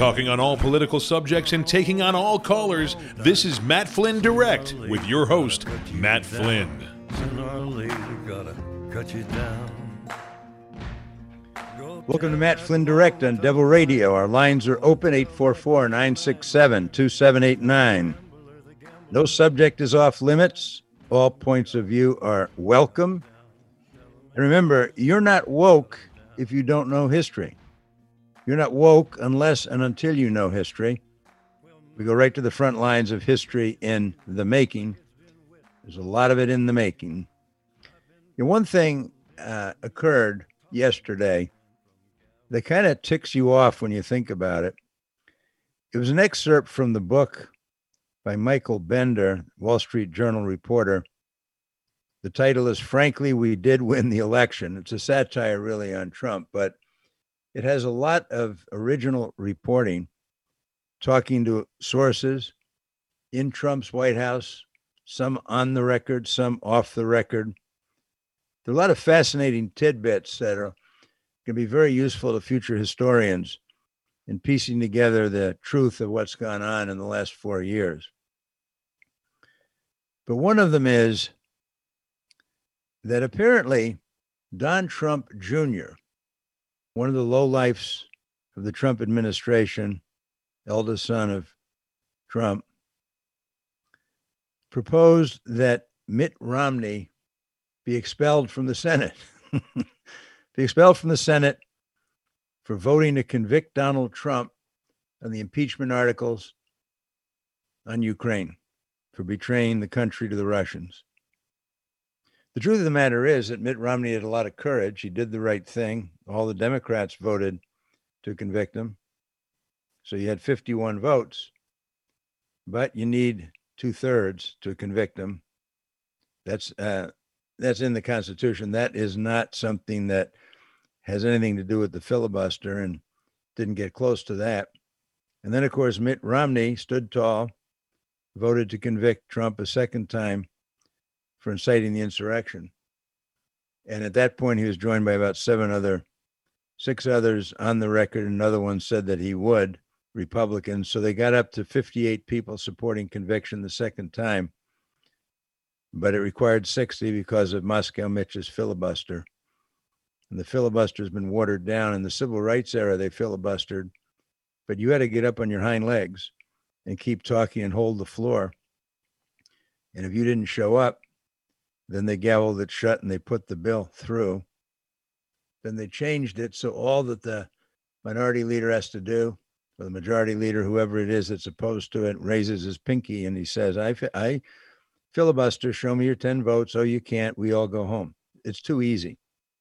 Talking on all political subjects and taking on all callers, this is Matt Flynn Direct with your host, Matt Flynn. Welcome to Matt Flynn Direct on Devil Radio. Our lines are open, 844-967-2789. No subject is off limits. All points of view are welcome. And remember, you're not woke if you don't know history. You're not woke unless and until you know history. We go right to the front lines of history in the making. There's a lot of it in the making. And one thing occurred yesterday that kind of ticks you off when you think about it. It was an excerpt from the book by Michael Bender, Wall Street Journal reporter. The title is, Frankly, We Did Win the Election. It's a satire really on Trump, but it has a lot of original reporting, talking to sources in Trump's White House, some on the record, some off the record. There are a lot of fascinating tidbits that are going to be very useful to future historians in piecing together the truth of what's gone on in the last 4 years. But one of them is that apparently Don Trump Jr., one of the lowlifes of the Trump administration, eldest son of Trump, proposed that Mitt Romney be expelled from the Senate. Be expelled from the Senate for voting to convict Donald Trump on the impeachment articles on Ukraine for betraying the country to the Russians. The truth of the matter is that Mitt Romney had a lot of courage. He did the right thing. All the Democrats voted to convict him. So you had 51 votes, but you need 2/3 to convict him. That's in the Constitution. That is not something that has anything to do with the filibuster, and didn't get close to that. And then, of course, Mitt Romney stood tall, voted to convict Trump a second time for inciting the insurrection. And at that point, he was joined by about six others on the record. Another one said that he would, Republicans. So they got up to 58 people supporting conviction the second time. But it required 60 because of Moscow Mitch's filibuster. And the filibuster has been watered down. In the civil rights era, they filibustered. But you had to get up on your hind legs and keep talking and hold the floor. And if you didn't show up, then they gavelled it shut and they put the bill through. Then they changed it so all that the minority leader has to do, or the majority leader, whoever it is that's opposed to it, raises his pinky and he says, I filibuster, show me your 10 votes. Oh, you can't. We all go home. It's too easy.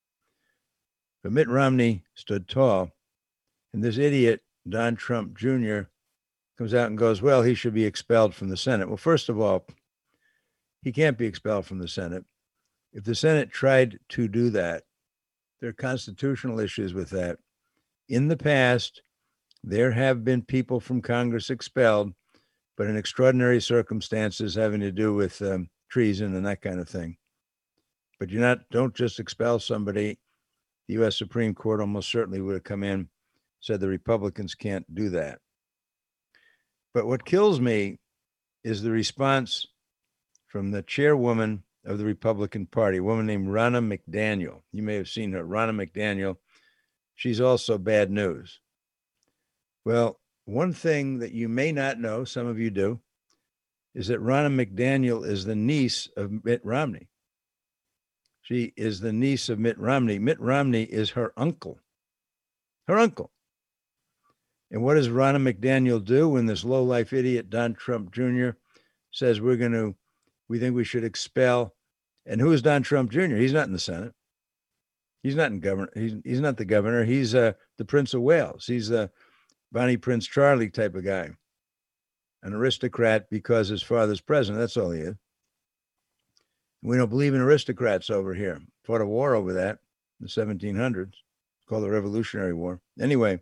But Mitt Romney stood tall, and this idiot, Don Trump Jr., comes out and goes, well, he should be expelled from the Senate. Well, first of all, he can't be expelled from the Senate. If the Senate tried to do that, there are constitutional issues with that. In the past, there have been people from Congress expelled, but in extraordinary circumstances having to do with treason and that kind of thing. But don't just expel somebody. The U.S. Supreme Court almost certainly would have come in, said the Republicans can't do that. But what kills me is the response from the chairwoman of the Republican Party, a woman named Ronna McDaniel. You may have seen her, Ronna McDaniel. She's also bad news. Well, one thing that you may not know, some of you do, is that Ronna McDaniel is the niece of Mitt Romney. She is the niece of Mitt Romney. Mitt Romney is her uncle. Her uncle. And what does Ronna McDaniel do when this lowlife idiot, Don Trump Jr., says we think we should expel? And who is Don Trump Jr.? He's not in the Senate. He's not in governor. He's not the governor. He's the Prince of Wales. He's the Bonnie Prince Charlie type of guy. An aristocrat because his father's president. That's all he is. We don't believe in aristocrats over here. Fought a war over that in the 1700s. It's called the Revolutionary War. Anyway,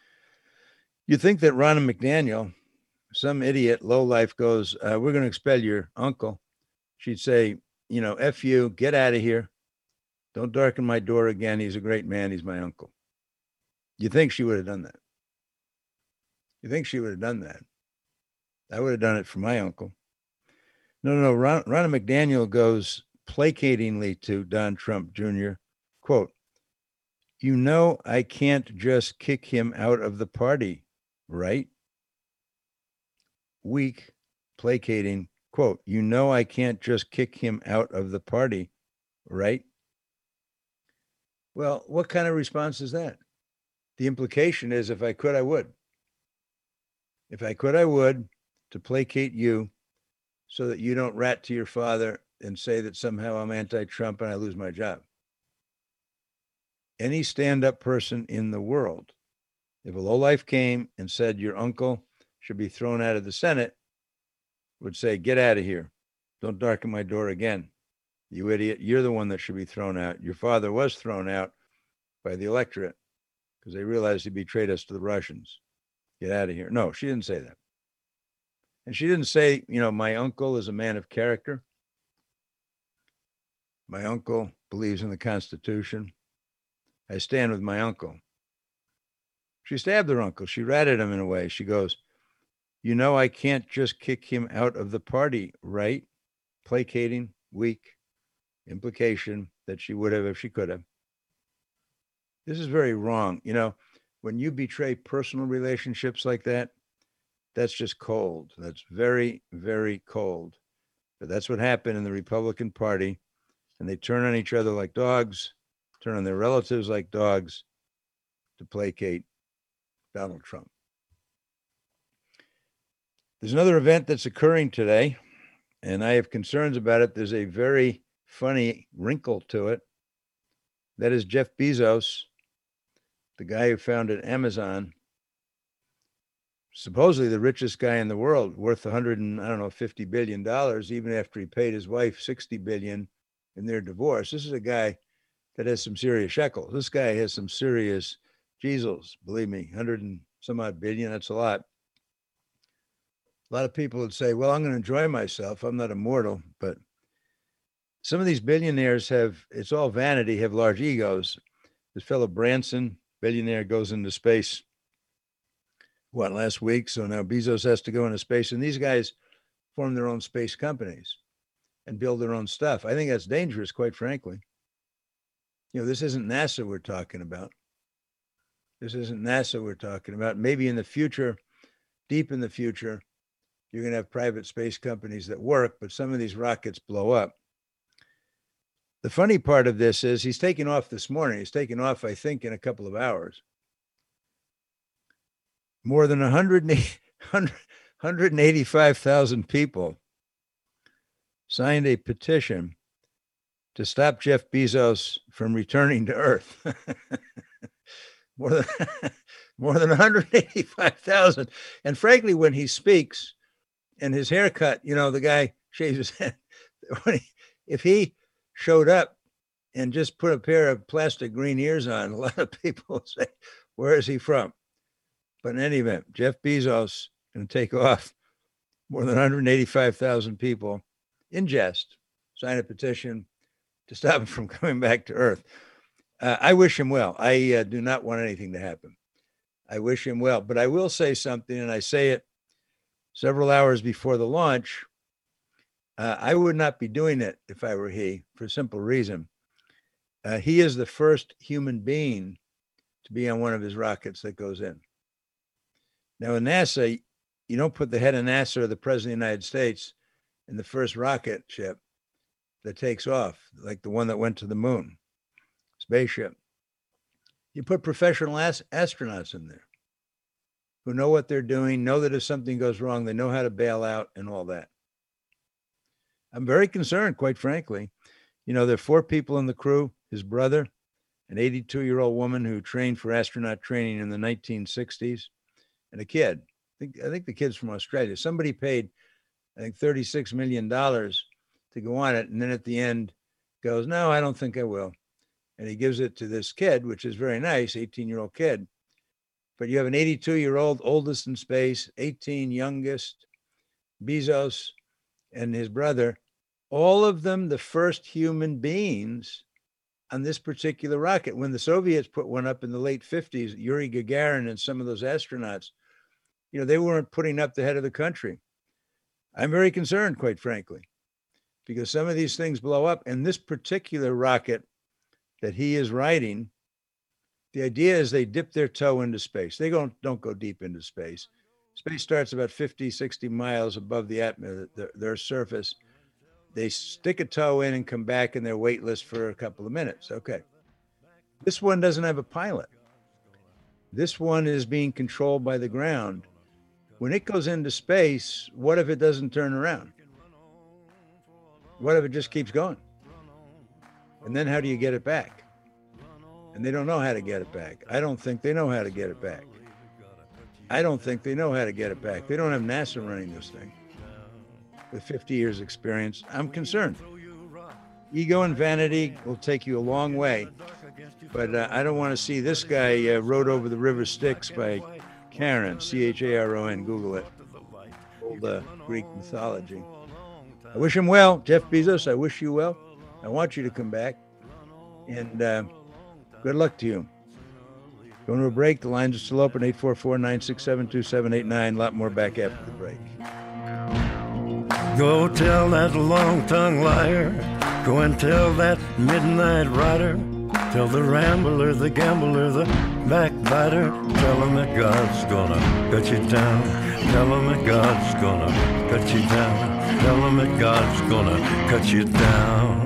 you think that Ronna McDaniel, some idiot lowlife, goes, we're going to expel your uncle. She'd say, F you, get out of here. Don't darken my door again. He's a great man. He's my uncle. You think she would have done that? You think she would have done that? I would have done it for my uncle. No. Ronna McDaniel goes placatingly to Don Trump Jr., quote, "You know I can't just kick him out of the party, right?" Weak, placating, quote, "You know I can't just kick him out of the party, right?" Well, what kind of response is that? The implication is, if I could, I would. If I could, I would, to placate you so that you don't rat to your father and say that somehow I'm anti-Trump and I lose my job. Any stand-up person in the world, if a lowlife came and said your uncle should be thrown out of the Senate, would say, "Get out of here. Don't darken my door again. You idiot. You're the one that should be thrown out. Your father was thrown out by the electorate because they realized he betrayed us to the Russians. Get out of here." No, she didn't say that. And she didn't say, my uncle is a man of character. My uncle believes in the Constitution. I stand with my uncle. She stabbed her uncle. She ratted him in a way. She goes, "You know I can't just kick him out of the party, right?" Placating, weak, implication that she would have if she could have. This is very wrong. When you betray personal relationships like that, that's just cold. That's very, very cold. But that's what happened in the Republican Party. And they turn on each other like dogs, turn on their relatives like dogs to placate Donald Trump. There's another event that's occurring today, and I have concerns about it. There's a very funny wrinkle to it. That is Jeff Bezos, the guy who founded Amazon, supposedly the richest guy in the world, worth $50 billion, even after he paid his wife $60 billion in their divorce. This is a guy that has some serious shekels. This guy has some serious Jesus, believe me, 100 and some odd billion. That's a lot. A lot of people would say, well, I'm going to enjoy myself. I'm not immortal. But some of these billionaires it's all vanity, have large egos. This fellow Branson, billionaire, goes into space, last week? So now Bezos has to go into space. And these guys form their own space companies and build their own stuff. I think that's dangerous, quite frankly. This isn't NASA we're talking about. Maybe in the future, deep in the future, you're going to have private space companies that work, but some of these rockets blow up. The funny part of this is he's taking off this morning. He's taking off, I think, in a couple of hours. More than 185,000 people signed a petition to stop Jeff Bezos from returning to Earth. more than 185,000. And frankly, when he speaks and his haircut, the guy shaves his head. If he showed up and just put a pair of plastic green ears on, a lot of people would say, where is he from? But in any event, Jeff Bezos going to take off. More than 185,000 people, in jest, sign a petition to stop him from coming back to Earth. I wish him well. I do not want anything to happen. I wish him well. But I will say something, and I say it several hours before the launch. I would not be doing it if I were he, for a simple reason. He is the first human being to be on one of his rockets that goes in. Now, in NASA, you don't put the head of NASA or the president of the United States in the first rocket ship that takes off, like the one that went to the moon, spaceship. You put professional astronauts in there who know what they're doing, know that if something goes wrong, they know how to bail out and all that. I'm very concerned, quite frankly. There are 4 people in the crew, his brother, an 82-year-old woman who trained for astronaut training in the 1960s, and a kid. I think the kid's from Australia. Somebody paid, I think, $36 million to go on it. And then at the end goes, no, I don't think I will. And he gives it to this kid, which is very nice, 18-year-old kid. But you have an 82-year-old, oldest in space, 18 youngest, Bezos and his brother, all of them the first human beings on this particular rocket. When the Soviets put one up in the late 50s, Yuri Gagarin and some of those astronauts, they weren't putting up the head of the country. I'm very concerned, quite frankly, because some of these things blow up. And this particular rocket that he is riding, the idea is they dip their toe into space. They don't go deep into space. Space starts about 50, 60 miles above their surface. They stick a toe in and come back, and they're weightless for a couple of minutes. Okay. This one doesn't have a pilot. This one is being controlled by the ground. When it goes into space, what if it doesn't turn around? What if it just keeps going? And then how do you get it back? And they don't know how to get it back. I don't think they know how to get it back. I don't think they know how to get it back. They don't have NASA running this thing with 50 years experience. I'm concerned. Ego and vanity will take you a long way, but I don't want to see this guy rode over the river Styx by Charon, Charon. Google it. Old Greek mythology. I wish him well. Jeff Bezos, I wish you well. I want you to come back. And good luck to you. Going to a break. The lines are still open, 844-967-2789. A lot more back after the break. Go tell that long-tongued liar. Go and tell that midnight rider. Tell the rambler, the gambler, the backbiter. Tell him that God's gonna cut you down. Tell him that God's gonna cut you down. Tell him that God's gonna cut you down.